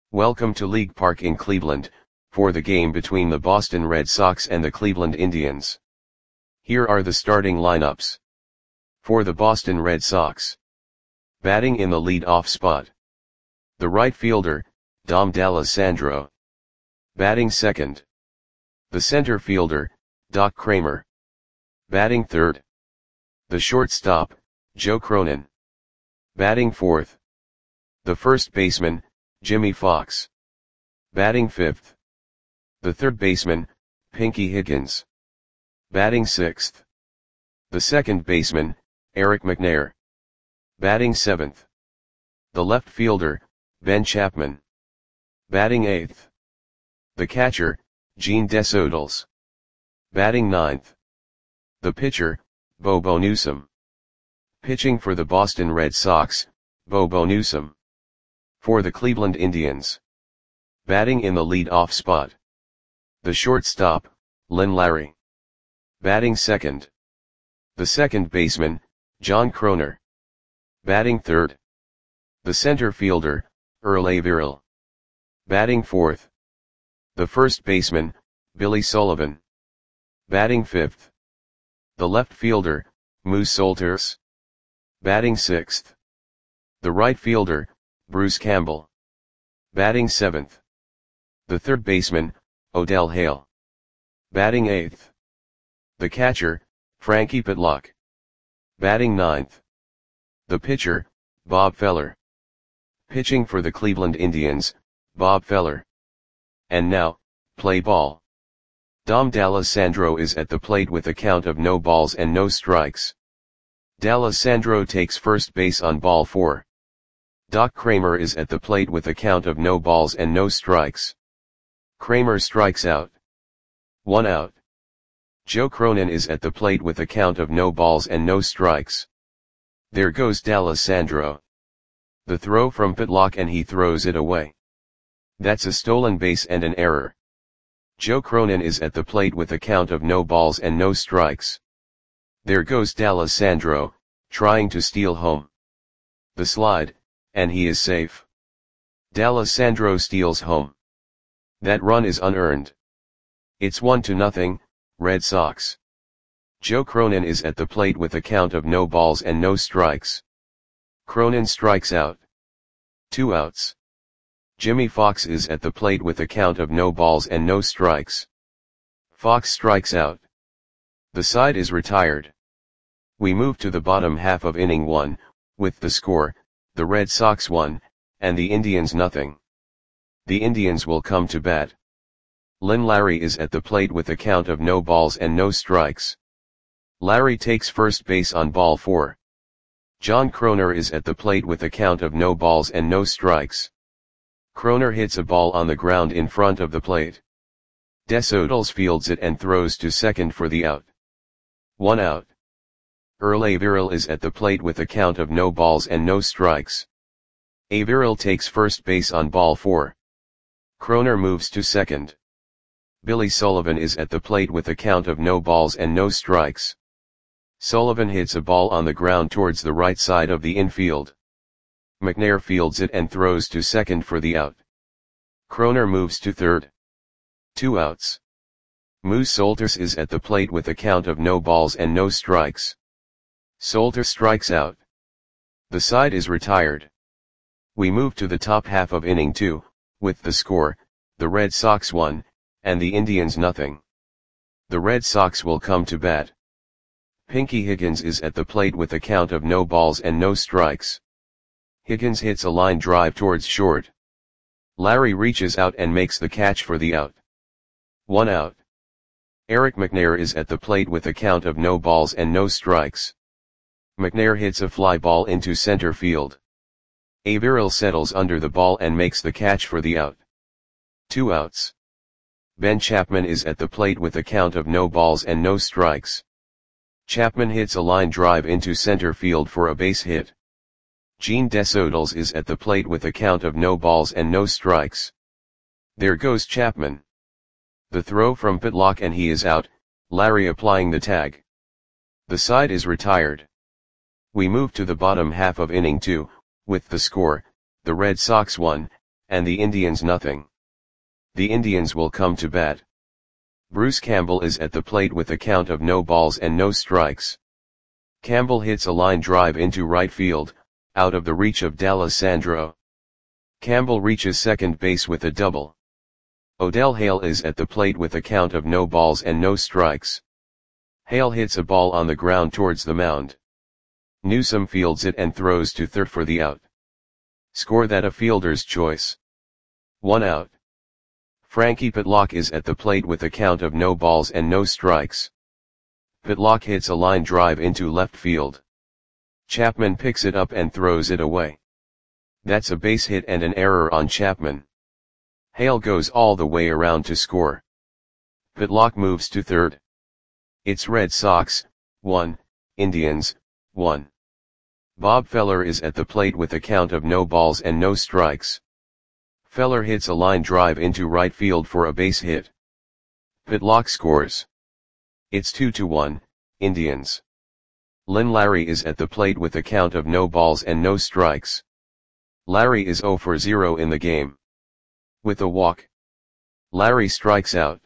Welcome to League Park in Cleveland, for the game between the Boston Red Sox and the Cleveland Indians. Here are the starting lineups. For the Boston Red Sox. Batting in the lead-off spot. The right fielder, Dom D'Alessandro. Batting second. The center fielder, Doc Cramer. Batting third. The shortstop, Joe Cronin. Batting fourth. The first baseman, Jimmy Fox. Batting fifth. The third baseman, Pinky Higgins. Batting sixth. The second baseman, Eric McNair. Batting seventh. The left fielder, Ben Chapman. Batting eighth. The catcher, Gene Desodals. Batting ninth. The pitcher, Bobo Newsom. Pitching for the Boston Red Sox, Bobo Newsom. For the Cleveland Indians. Batting in the lead-off spot. The shortstop, Lynn Larry. Batting second. The second baseman, John Kroner. Batting third. The center fielder, Earl Averill. Batting fourth. The first baseman, Billy Sullivan. Batting fifth. The left fielder, Moose Solters. Batting sixth. The right fielder, Bruce Campbell. Batting seventh. The third baseman, Odell Hale. Batting eighth. The catcher, Frankie Pitlock. Batting ninth. The pitcher, Bob Feller. Pitching for the Cleveland Indians, Bob Feller. And now, play ball. Dom D'Alessandro is at the plate with a count of no balls and no strikes. D'Alessandro takes first base on ball 4. Doc Cramer is at the plate with a count of no balls and no strikes. Cramer strikes out. 1 out. Joe Cronin is at the plate with a count of no balls and no strikes. There goes D'Alessandro. The throw from Pitlock and he throws it away. That's a stolen base and an error. Joe Cronin is at the plate with a count of no balls and no strikes. There goes D'Alessandro, trying to steal home. The slide, and he is safe. D'Alessandro steals home. That run is unearned. It's 1-0, Red Sox. Joe Cronin is at the plate with a count of no balls and no strikes. Cronin strikes out. 2 outs. Jimmy Fox is at the plate with a count of no balls and no strikes. Fox strikes out. The side is retired. We move to the bottom half of inning 1, with the score, the Red Sox 1, and the Indians nothing. The Indians will come to bat. Lynn Larry is at the plate with a count of no balls and no strikes. Larry takes first base on ball 4. John Kroner is at the plate with a count of no balls and no strikes. Kroner hits a ball on the ground in front of the plate. Desodals fields it and throws to second for the out. 1 out. Earl Averill is at the plate with a count of no balls and no strikes. Averill takes first base on ball 4. Kroner moves to second. Billy Sullivan is at the plate with a count of no balls and no strikes. Sullivan hits a ball on the ground towards the right side of the infield. McNair fields it and throws to second for the out. Kroner moves to third. 2 outs. Moose Solters is at the plate with a count of no balls and no strikes. Solters strikes out. The side is retired. We move to the top half of inning 2, with the score, the Red Sox 1, and the Indians nothing. The Red Sox will come to bat. Pinky Higgins is at the plate with a count of no balls and no strikes. Higgins hits a line drive towards short. Larry reaches out and makes the catch for the out. 1 out. Eric McNair is at the plate with a count of no balls and no strikes. McNair hits a fly ball into center field. Averill settles under the ball and makes the catch for the out. 2 outs. Ben Chapman is at the plate with a count of no balls and no strikes. Chapman hits a line drive into center field for a base hit. Gene Desodals is at the plate with a count of no balls and no strikes. There goes Chapman. The throw from Pitlock and he is out, Larry applying the tag. The side is retired. We move to the bottom half of inning 2, with the score, the Red Sox 1, and the Indians nothing. The Indians will come to bat. Bruce Campbell is at the plate with a count of no balls and no strikes. Campbell hits a line drive into right field, out of the reach of D'Alessandro. Campbell reaches second base with a double. Odell Hale is at the plate with a count of no balls and no strikes. Hale hits a ball on the ground towards the mound. Newsome fields it and throws to third for the out. Score that a fielder's choice. 1 out. Frankie Pitlock is at the plate with a count of no balls and no strikes. Pitlock hits a line drive into left field. Chapman picks it up and throws it away. That's a base hit and an error on Chapman. Hale goes all the way around to score. Pitlock moves to third. It's Red Sox, 1, Indians, 1. Bob Feller is at the plate with a count of no balls and no strikes. Feller hits a line drive into right field for a base hit. Pitlock scores. It's 2-1, Indians. Lynn Larry is at the plate with a count of no balls and no strikes. Larry is 0 for 0 in the game. With a walk, Larry strikes out.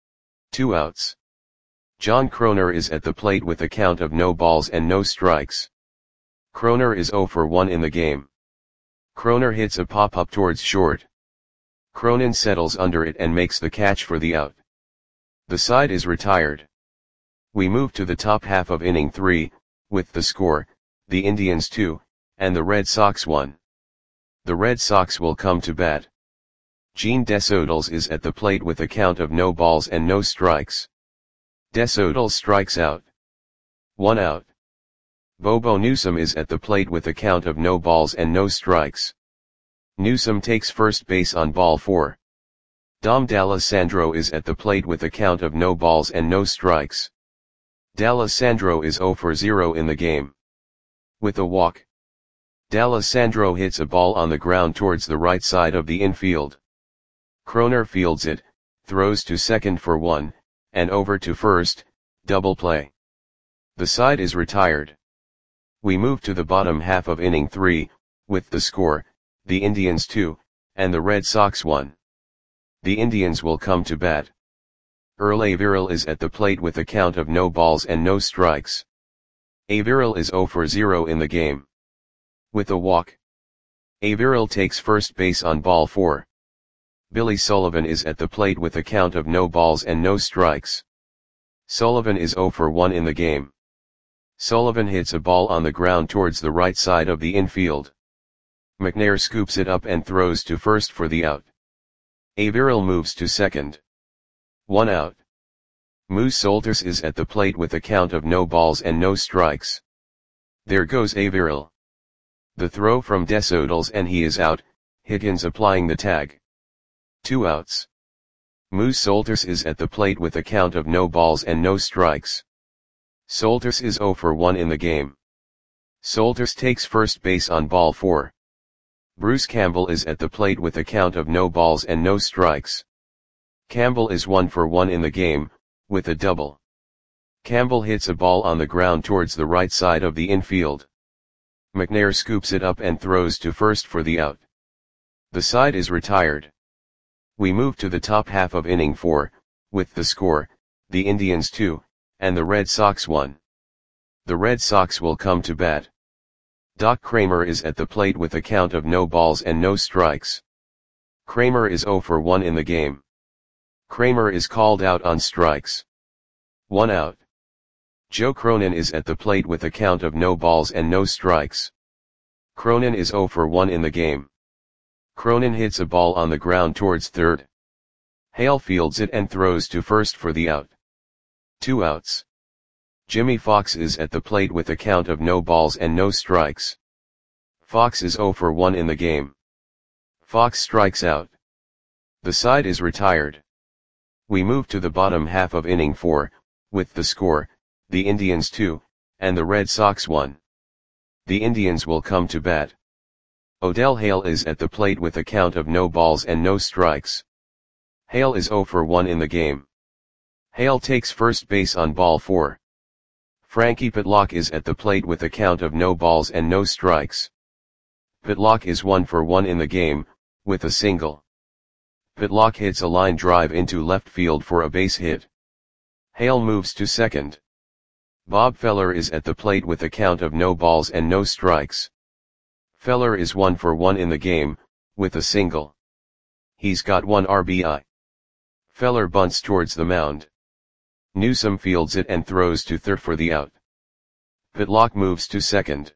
2 outs. John Kroner is at the plate with a count of no balls and no strikes. Kroner is 0 for 1 in the game. Kroner hits a pop-up towards short. Cronin settles under it and makes the catch for the out. The side is retired. We move to the top half of inning 3, with the score, the Indians 2, and the Red Sox 1. The Red Sox will come to bat. Gene Desautel is at the plate with a count of no balls and no strikes. Desautel strikes out. 1 out. Bobo Newsome is at the plate with a count of no balls and no strikes. Newsome takes first base on ball 4. Dom D'Alessandro is at the plate with a count of no balls and no strikes. D'Alessandro is 0 for 0 in the game. With a walk, D'Alessandro hits a ball on the ground towards the right side of the infield. Kroner fields it, throws to second for 1, and over to first, double play. The side is retired. We move to the bottom half of inning 3, with the score, the Indians 2, and the Red Sox 1. The Indians will come to bat. Earl Averill is at the plate with a count of no balls and no strikes. Averill is 0 for 0 in the game. With a walk, Averill takes first base on ball 4. Billy Sullivan is at the plate with a count of no balls and no strikes. Sullivan is 0 for 1 in the game. Sullivan hits a ball on the ground towards the right side of the infield. McNair scoops it up and throws to first for the out. Averill moves to second. 1 out. Moose Solters is at the plate with a count of no balls and no strikes. There goes Averill. The throw from Desautel and he is out, Higgins applying the tag. 2 outs. Moose Solters is at the plate with a count of no balls and no strikes. Solters is 0 for 1 in the game. Solters takes first base on ball 4. Bruce Campbell is at the plate with a count of no balls and no strikes. Campbell is 1 for 1 in the game, with a double. Campbell hits a ball on the ground towards the right side of the infield. McNair scoops it up and throws to first for the out. The side is retired. We move to the top half of inning 4, with the score, the Indians 2, and the Red Sox 1. The Red Sox will come to bat. Doc Kramer is at the plate with a count of no balls and no strikes. Kramer is 0 for 1 in the game. Kramer is called out on strikes. 1 out. Joe Cronin is at the plate with a count of no balls and no strikes. Cronin is 0 for 1 in the game. Cronin hits a ball on the ground towards third. Hale fields it and throws to first for the out. 2 outs. Jimmy Fox is at the plate with a count of no balls and no strikes. Fox is 0 for 1 in the game. Fox strikes out. The side is retired. We move to the bottom half of inning 4, with the score, the Indians 2, and the Red Sox 1. The Indians will come to bat. Odell Hale is at the plate with a count of no balls and no strikes. Hale is 0 for 1 in the game. Hale takes first base on ball 4. Frankie Pitlock is at the plate with a count of no balls and no strikes. Pitlock is 1 for 1 in the game, with a single. Pitlock hits a line drive into left field for a base hit. Hale moves to second. Bob Feller is at the plate with a count of no balls and no strikes. Feller is 1 for 1 in the game, with a single. He's got 1 RBI. Feller bunts towards the mound. Newsome fields it and throws to third for the out. Pitlock moves to second.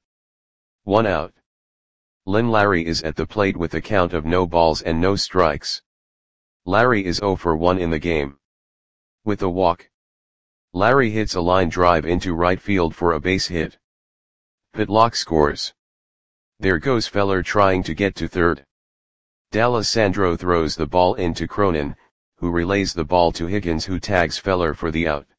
1 out. Lynn Larry is at the plate with a count of no balls and no strikes. Larry is 0 for 1 in the game. With a walk. Larry hits a line drive into right field for a base hit. Pitlock scores. There goes Feller trying to get to third. D'Alessandro throws the ball into Cronin, who relays the ball to Higgins, who tags Feller for the out.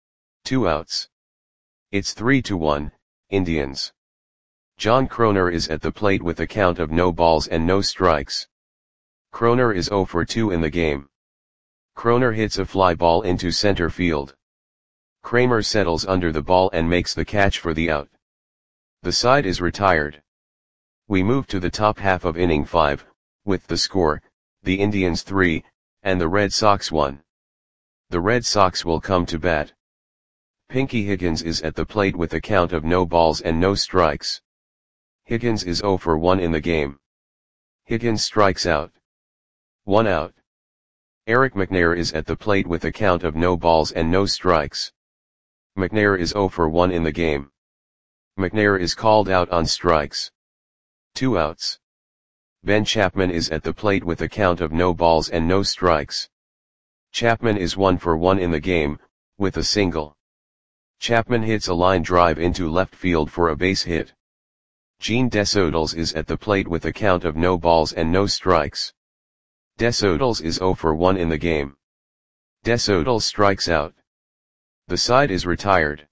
2 outs. It's 3-1, Indians. John Kroner is at the plate with a count of no balls and no strikes. Kroner is 0 for 2 in the game. Kroner hits a fly ball into center field. Kramer settles under the ball and makes the catch for the out. The side is retired. We move to the top half of inning 5, with the score, the Indians 3, and the Red Sox 1. The Red Sox will come to bat. Pinky Higgins is at the plate with a count of no balls and no strikes. Higgins is 0 for 1 in the game. Higgins strikes out. 1 out. Eric McNair is at the plate with a count of no balls and no strikes. McNair is 0 for 1 in the game. McNair is called out on strikes. 2 outs. Ben Chapman is at the plate with a count of no balls and no strikes. Chapman is 1 for 1 in the game, with a single. Chapman hits a line drive into left field for a base hit. Gene Desodals is at the plate with a count of no balls and no strikes. Desodals is 0 for 1 in the game. Desodals strikes out. The side is retired.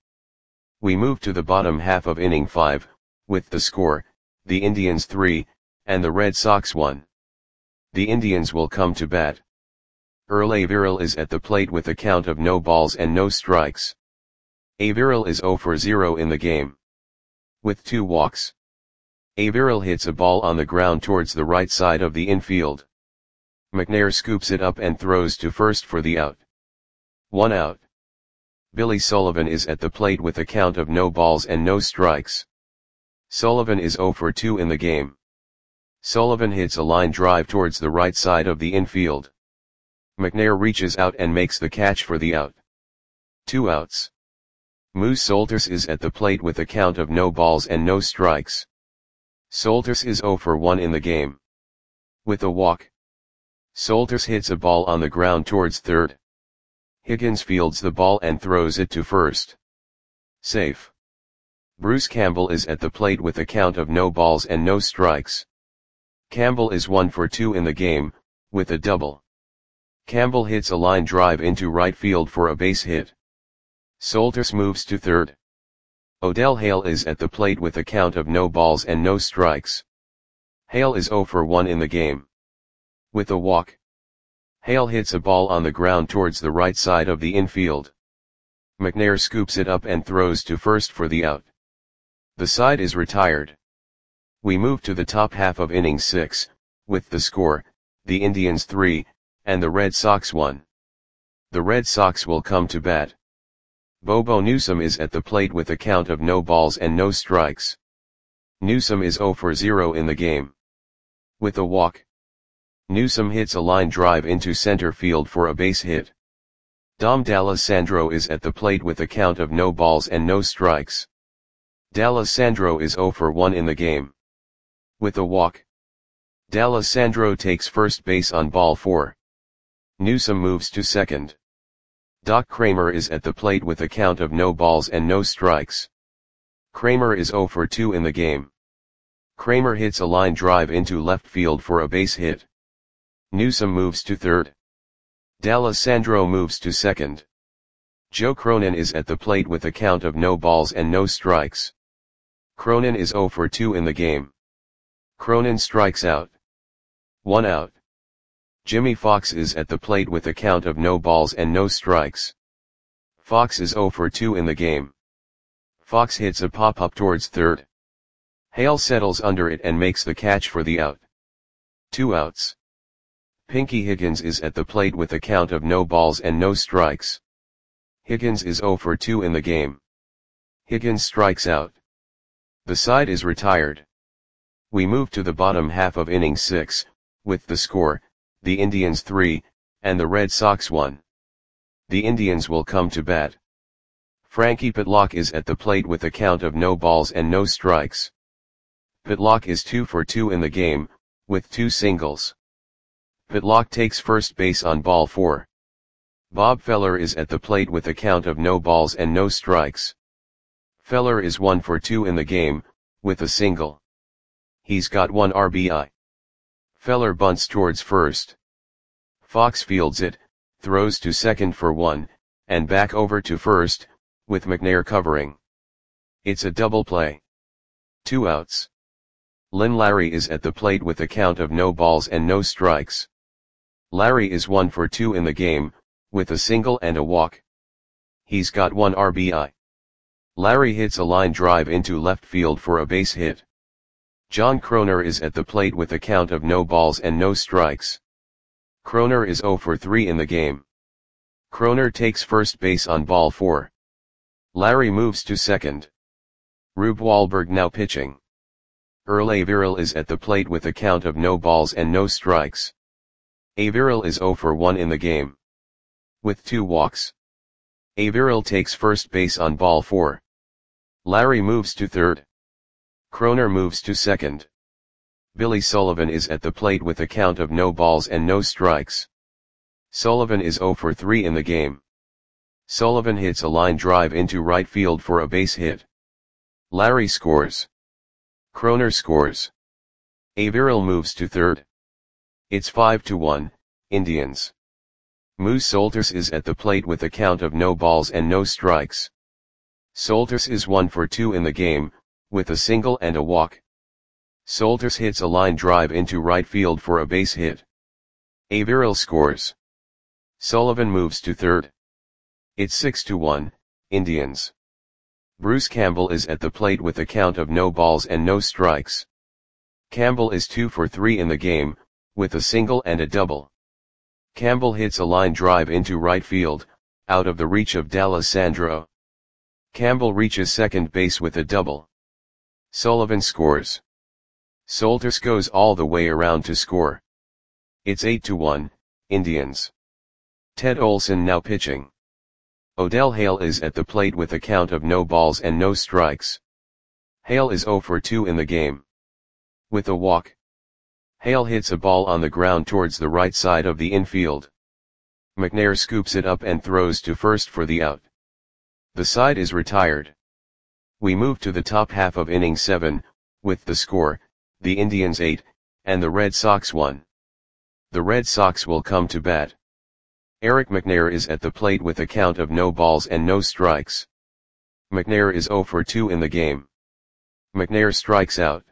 We move to the bottom half of inning 5, with the score, the Indians 3, and the Red Sox 1. The Indians will come to bat. Earl Averill is at the plate with a count of no balls and no strikes. Averill is 0 for 0 in the game. With 2 walks. Averill hits a ball on the ground towards the right side of the infield. McNair scoops it up and throws to first for the out. 1 out. Billy Sullivan is at the plate with a count of no balls and no strikes. Sullivan is 0 for 2 in the game. Sullivan hits a line drive towards the right side of the infield. McNair reaches out and makes the catch for the out. 2 outs. Moose Solters is at the plate with a count of no balls and no strikes. Solters is 0 for 1 in the game. With a walk. Solters hits a ball on the ground towards third. Higgins fields the ball and throws it to first. Safe. Bruce Campbell is at the plate with a count of no balls and no strikes. Campbell is 1 for 2 in the game, with a double. Campbell hits a line drive into right field for a base hit. Solters moves to third. Odell Hale is at the plate with a count of no balls and no strikes. Hale is 0 for 1 in the game. With a walk. Hale hits a ball on the ground towards the right side of the infield. McNair scoops it up and throws to first for the out. The side is retired. We move to the top half of inning 6, with the score, the Indians 3, and the Red Sox 1. The Red Sox will come to bat. Bobo Newsome is at the plate with a count of no balls and no strikes. Newsome is 0 for 0 in the game. With a walk. Newsome hits a line drive into center field for a base hit. Dom D'Alessandro is at the plate with a count of no balls and no strikes. D'Alessandro is 0 for 1 in the game. With a walk. D'Alessandro takes first base on ball 4. Newsome moves to second. Doc Kramer is at the plate with a count of no balls and no strikes. Kramer is 0 for 2 in the game. Kramer hits a line drive into left field for a base hit. Newsome moves to third. D'Alessandro moves to second. Joe Cronin is at the plate with a count of no balls and no strikes. Cronin is 0 for 2 in the game. Cronin strikes out. 1 out. Jimmy Fox is at the plate with a count of no balls and no strikes. Fox is 0 for 2 in the game. Fox hits a pop-up towards third. Hale settles under it and makes the catch for the out. 2 outs. Pinky Higgins is at the plate with a count of no balls and no strikes. Higgins is 0 for 2 in the game. Higgins strikes out. The side is retired. We move to the bottom half of inning 6, with the score, the Indians 3, and the Red Sox 1. The Indians will come to bat. Frankie Pitlock is at the plate with a count of no balls and no strikes. Pitlock is 2 for 2 in the game, with 2 singles. Pitlock takes first base on ball 4. Bob Feller is at the plate with a count of no balls and no strikes. Feller is 1 for 2 in the game, with a single. He's got 1 RBI. Feller bunts towards first. Fox fields it, throws to second for 1, and back over to first, with McNair covering. It's a double play. 2 outs. Lynn Larry is at the plate with a count of no balls and no strikes. Larry is 1 for 2 in the game, with a single and a walk. He's got 1 RBI. Larry hits a line drive into left field for a base hit. John Kroner is at the plate with a count of no balls and no strikes. Kroner is 0 for 3 in the game. Kroner takes first base on ball 4. Larry moves to second. Rube Wahlberg now pitching. Earl Averill is at the plate with a count of no balls and no strikes. Averill is 0 for 1 in the game. With 2 walks. Averill takes first base on ball 4. Larry moves to third. Kroner moves to second. Billy Sullivan is at the plate with a count of no balls and no strikes. Sullivan is 0 for 3 in the game. Sullivan hits a line drive into right field for a base hit. Larry scores. Kroner scores. Averill moves to third. It's 5-1, Indians. Moose Solters is at the plate with a count of no balls and no strikes. Solters is 1 for 2 in the game, with a single and a walk. Solters hits a line drive into right field for a base hit. Averill scores. Sullivan moves to third. It's 6-1, Indians. Bruce Campbell is at the plate with a count of no balls and no strikes. Campbell is 2 for 3 in the game, with a single and a double. Campbell hits a line drive into right field, out of the reach of D'Alessandro. Campbell reaches second base with a double. Sullivan scores. Solters goes all the way around to score. It's 8-1, Indians. Ted Olson now pitching. Odell Hale is at the plate with a count of no balls and no strikes. Hale is 0 for 2 in the game. With a walk. Hale hits a ball on the ground towards the right side of the infield. McNair scoops it up and throws to first for the out. The side is retired. We move to the top half of inning 7, with the score, the Indians 8, and the Red Sox 1. The Red Sox will come to bat. Eric McNair is at the plate with a count of no balls and no strikes. McNair is 0 for 2 in the game. McNair strikes out.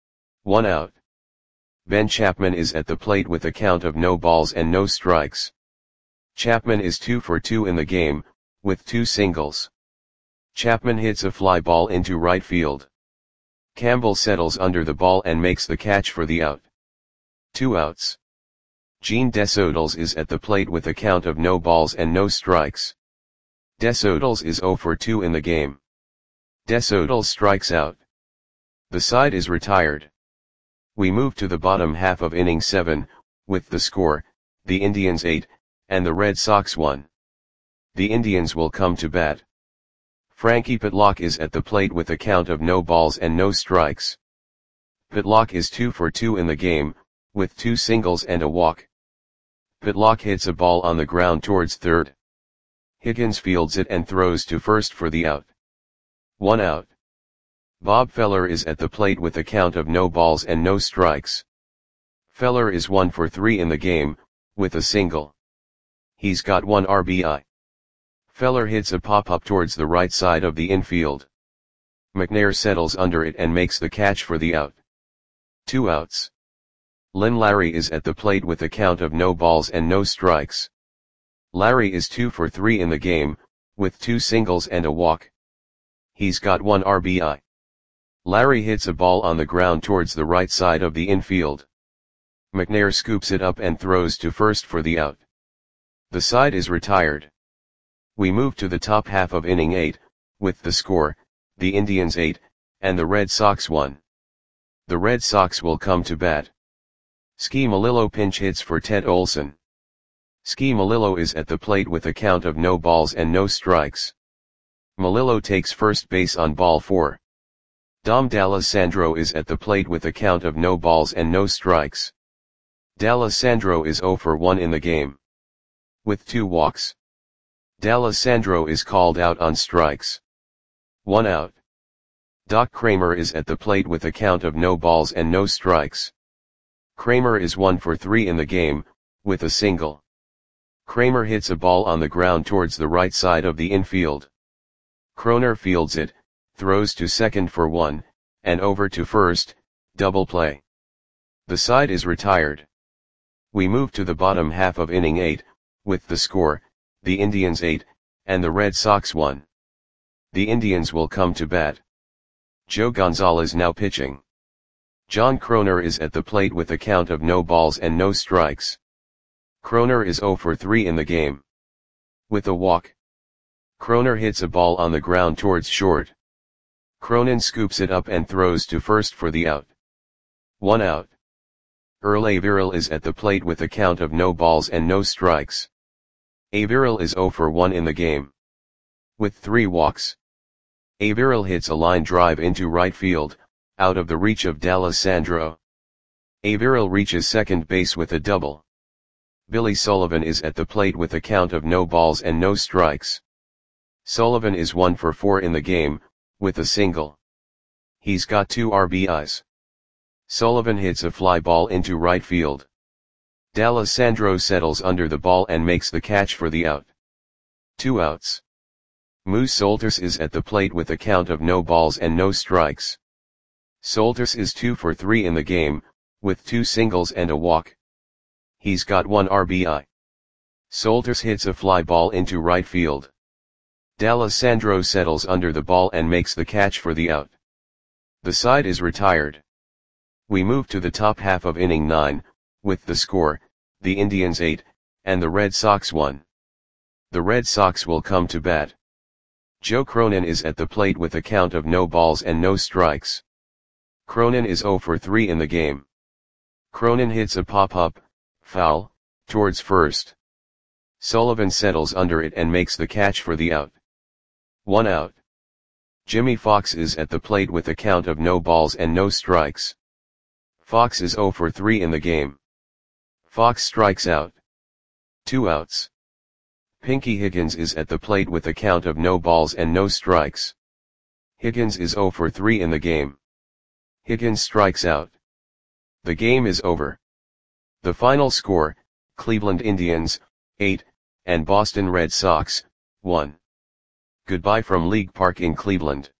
1 out. Ben Chapman is at the plate with a count of no balls and no strikes. Chapman is 2 for 2 in the game, with 2 singles. Chapman hits a fly ball into right field. Campbell settles under the ball and makes the catch for the out. 2 outs. Gene Desodals is at the plate with a count of no balls and no strikes. Desodals is 0 for 2 in the game. Desodals strikes out. The side is retired. We move to the bottom half of inning 7, with the score, the Indians 8, and the Red Sox 1. The Indians will come to bat. Frankie Pitlock is at the plate with a count of no balls and no strikes. Pitlock is 2 for 2 in the game, with 2 singles and a walk. Pitlock hits a ball on the ground towards third. Higgins fields it and throws to first for the out. 1 out. Bob Feller is at the plate with a count of no balls and no strikes. Feller is 1 for 3 in the game, with a single. He's got 1 RBI. Feller hits a pop-up towards the right side of the infield. McNair settles under it and makes the catch for the out. 2 outs. Lynn Larry is at the plate with a count of no balls and no strikes. Larry is 2 for 3 in the game, with 2 singles and a walk. He's got 1 RBI. Larry hits a ball on the ground towards the right side of the infield. McNair scoops it up and throws to first for the out. The side is retired. We move to the top half of inning 8, with the score, the Indians 8, and the Red Sox 1. The Red Sox will come to bat. Ski Melillo pinch hits for Ted Olson. Ski Melillo is at the plate with a count of no balls and no strikes. Melillo takes first base on ball 4. Dom D'Alessandro is at the plate with a count of no balls and no strikes. D'Alessandro is 0 for 1 in the game, with 2 walks. D'Alessandro is called out on strikes. 1 out. Doc Kramer is at the plate with a count of no balls and no strikes. Kramer is 1 for 3 in the game, with a single. Kramer hits a ball on the ground towards the right side of the infield. Kroner fields it, throws to second for 1, and over to first, double play. The side is retired. We move to the bottom half of inning 8, with the score, the Indians 8, and the Red Sox 1. The Indians will come to bat. Joe Gonzalez now pitching. John Kroner is at the plate with a count of no balls and no strikes. Kroner is 0 for 3 in the game, with a walk. Kroner hits a ball on the ground towards short. Cronin scoops it up and throws to first for the out. 1 out. Earl Averill is at the plate with a count of no balls and no strikes. Averill is 0 for 1 in the game, with 3 walks. Averill hits a line drive into right field, out of the reach of D'Alessandro. Averill reaches second base with a double. Billy Sullivan is at the plate with a count of no balls and no strikes. Sullivan is 1 for 4 in the game, with a single. He's got 2 RBIs. Sullivan hits a fly ball into right field. D'Alessandro settles under the ball and makes the catch for the out. 2 outs. Moose Solters is at the plate with a count of no balls and no strikes. Solters is 2 for 3 in the game, with 2 singles and a walk. He's got 1 RBI. Solters hits a fly ball into right field. D'Alessandro settles under the ball and makes the catch for the out. The side is retired. We move to the top half of inning 9, with the score, the Indians 8, and the Red Sox 1. The Red Sox will come to bat. Joe Cronin is at the plate with a count of no balls and no strikes. Cronin is 0 for 3 in the game. Cronin hits a pop-up, foul, towards first. Sullivan settles under it and makes the catch for the out. 1 out. Jimmy Fox is at the plate with a count of no balls and no strikes. Fox is 0 for 3 in the game. Fox strikes out. 2 outs. Pinky Higgins is at the plate with a count of no balls and no strikes. Higgins is 0 for 3 in the game. Higgins strikes out. The game is over. The final score, Cleveland Indians, 8, and Boston Red Sox, 1. Goodbye from League Park in Cleveland.